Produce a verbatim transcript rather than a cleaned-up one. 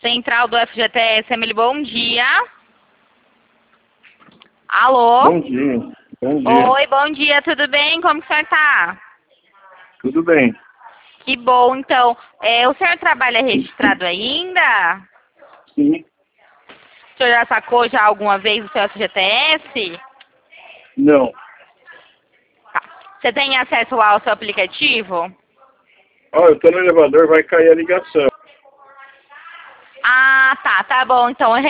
Central do F G T S, Emily, bom dia. Alô? Bom dia. Bom dia. Oi, bom dia, tudo bem? Como que o senhor tá? Tudo bem. Que bom, então. É, o senhor trabalha registrado ainda? Sim. O senhor já sacou já alguma vez o seu F G T S? Não. Tá. Você tem acesso lá ao seu aplicativo? Ó, eu tô no elevador, vai cair a ligação. Ah, tá, tá bom, então.